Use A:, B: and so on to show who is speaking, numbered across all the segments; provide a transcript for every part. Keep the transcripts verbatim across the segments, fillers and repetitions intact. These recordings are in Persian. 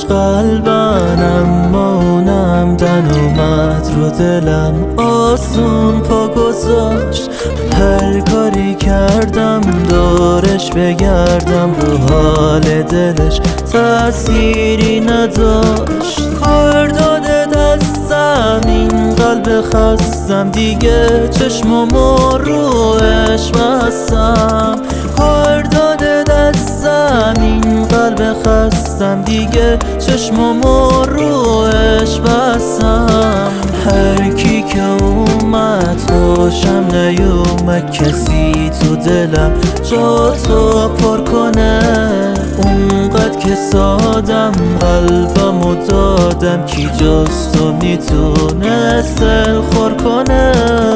A: داشت قلبم، اما اونم دن اومد رو دلم. آسون پا گذاشت، هر کاری کردم دورش بگردم، رو حال دلش تأثیری نداشت. کار داده دستم این قلب خستم، دیگه چشممو روش بستم. کار داده دستم این قلب خستم، دیگه چشممو روش بستم. هر کی که اومد خوشم نیومد، کسی تو دلم جا تو پر کنه. اونقدر که سادم قلبمو دادم، کی جز تو میتونست دل خور کنه.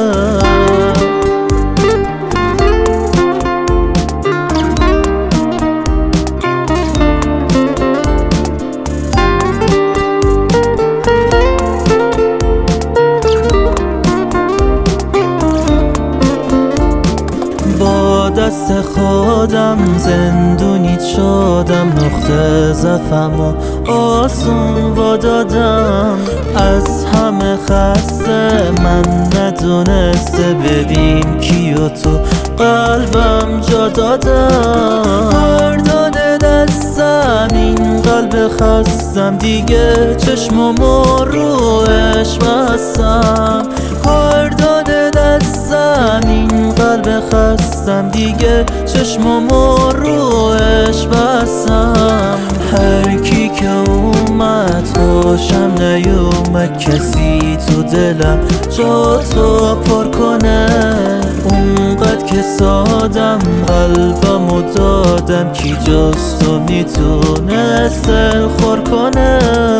A: با دست خودم زندونیت شدم، نقطه ضعفم و آسون وادادم. از همه خسته من ندونسته، ببین کیو تو قلبم جا دادم. کار داده دستم این قلب خستم، دیگه چشممو روش بستم. کار داده دستم این قلب خستم، دیگه چشممو روش بستم. هر کی که اومد خوشم نیومد، کسی تو دلم جا تو پر کنه. اونقدر که سادم قلبمو دادم، کی جز تو میتونست دل خور کنه.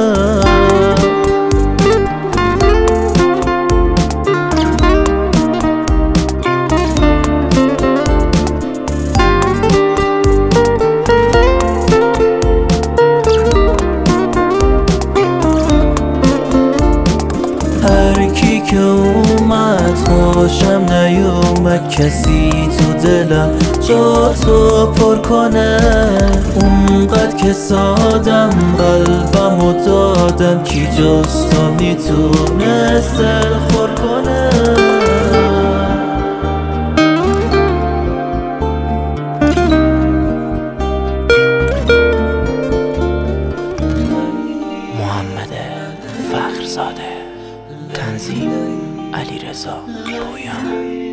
A: هر کی که اومد خوشم نیومد، کسی تو دلم جا تو پر کنه. اونقدر که سادم قلبمو دادم، کی جز تو میتونست دل خور کنه.
B: محمد فخرزاده، تنظیم علیرضا پویان.